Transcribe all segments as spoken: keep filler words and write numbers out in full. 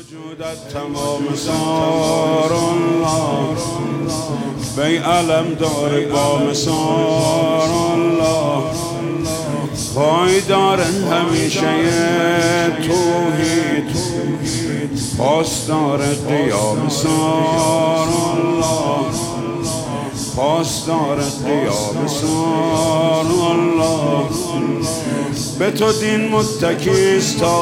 وجودت تمام سار الله بی علم داری با مسار الله پایدار همیشه توحید پاسدار قیام سار الله پاسدار قیام سار الله به تو دین متکیست تا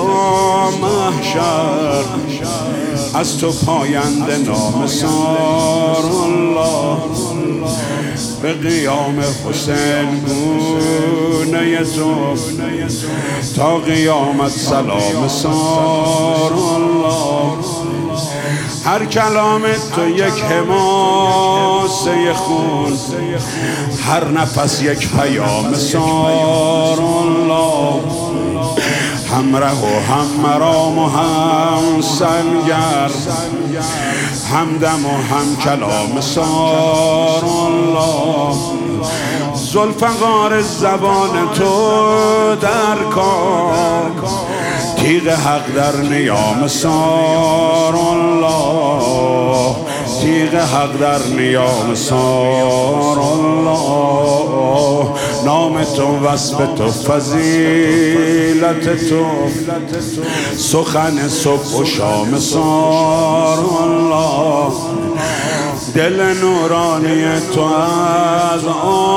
محشر از تو پاینده نام سار الله به قیام حسین گونه تو تا قیامت سلام سار الله هر کلام تو یک حماسه خون هر نفس یک پیام سار الله همره و هم مرام و هم سنگر همدم و هم کلام سار الله ذوالفقار زبان تو در کار تیغ حق در نیام سار الله تیغ حق در نیام سار الله نام تو وصف تو فضیلت تو سخن صبح و شام سار الله دل نورانی تو از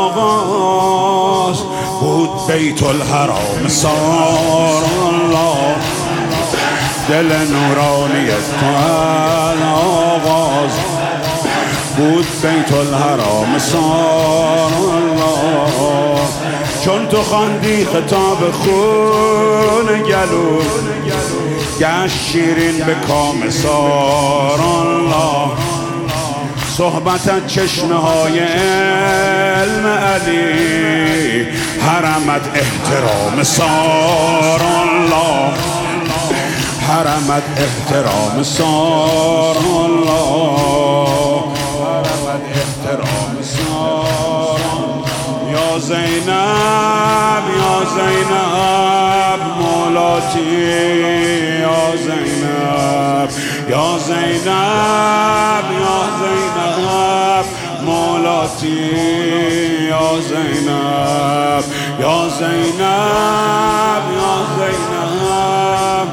آغاز بود بیت الحرام سار الله دل نورانی تو از آغاز بود بیت الحرام سار الله چون تو خواندی خطاب خون گلو گشت شیرین به کام سار الله صحبتت چشمه های علم علی حرمت احترام سار الله حرمت احترام سار الله حرمت احترام سار یا زینب یا زینب مولاتی یا زینب یا زینب یا زینب مولاتی یا زینب یا زینب یا زینب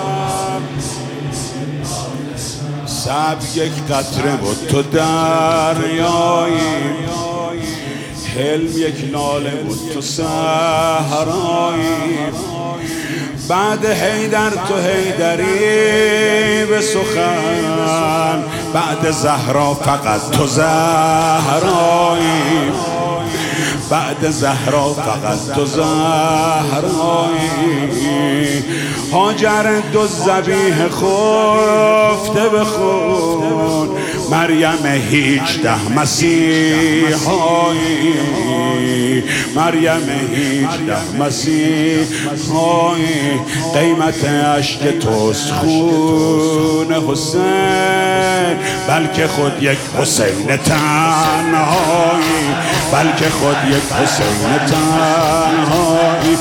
سب یک قطره و تو دریایی حلم یک ناله و تو صحرایی بعد حیدر تو حیدری به سخن بعد زهرا فقط تو زهرایی بعد زهرا فقط تو زهرایی هاجر دو ذبیح خفته به خون مریم هیچده مسیحایی مریم هیچده مسیحایی قیمت عشق توست خون حسین بلکه خود یک حسین تنهایی بلکه خود یک حسین تنهایی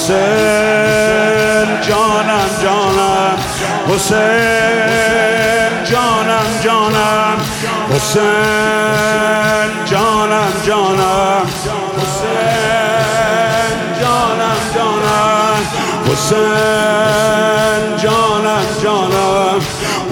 حسین جانم جانم حسین جانم جانم حسین جانم جانم حسین جانم جانم حسین جانم جانم